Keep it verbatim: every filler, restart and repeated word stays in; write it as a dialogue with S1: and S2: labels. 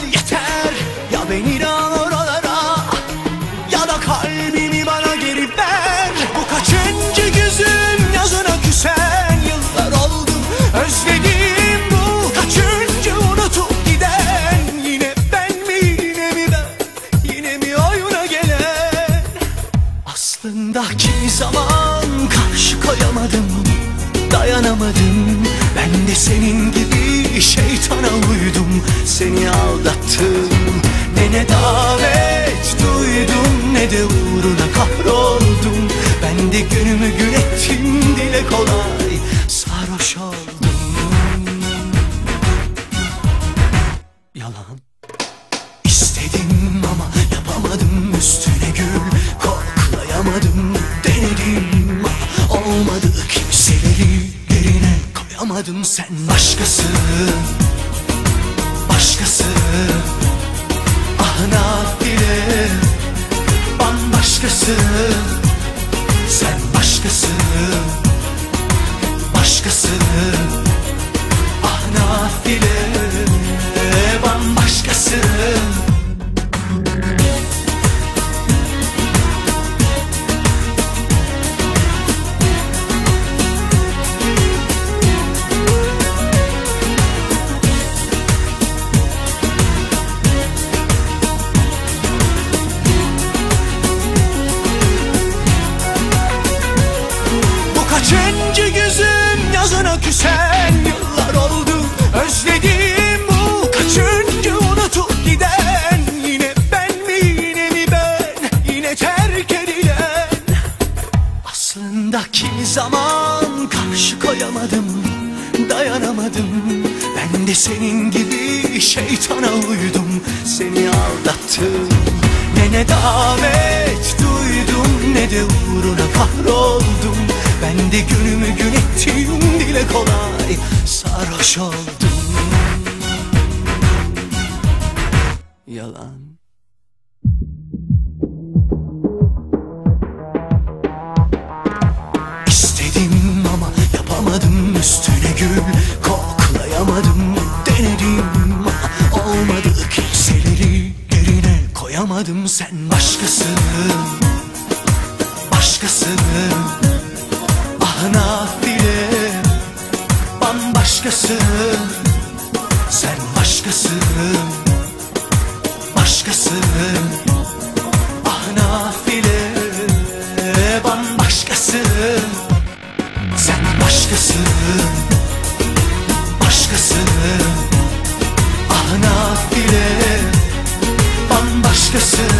S1: yeter. Ya beni al oralara ya da kalbimi bana geri ver. Bu kaçıncı gözüm yazına küsen, yıllar oldu özledim. Bu kaçıncı unutup giden, yine ben mi yine mi ben, yine mi oyuna gelen. Aslında kimi zaman karşı koyamadım, dayanamadım. Ben de senin gibi şeytana uydum, seni aldattım. Ne ne davet duydum ne de uğruna kahroldum. Ben de günümü gün ettim, dile kolay sarhoş oldum. Yalan istedim ama yapamadım, üstüne gül koklayamadım. Denedim ama olmadı, kimseleri yerine koyamadım. Sen başkasın, başkası, ah nafile, bambaşkası. Sen başkası, başkası, ah nafile, bambaşkası. Kaçıncı gözüm yazına küsen, yıllar oldu özledim. Bu kaçıncı unutup giden, yine ben mi yine mi ben, yine terk edilen. Aslında kimi zaman karşı koyamadım, dayanamadım. Ben de senin gibi şeytana uydum, seni aldattım. Ne ne davet duydum ne de uğruna kahroldum. Ben de günümü gün ettim, dile kolay sarhoş oldum. Yalan İstedim ama yapamadım, üstüne gül koklayamadım. Denedim ama olmadı, kimseleri yerine koyamadım. Sen başkasın, başkasın, ah nafile, bambaşkası. Sen başkasın, başkası, ah nafile, bambaşkası. Sen başkasın, başkası, ah nafile, bambaşkası.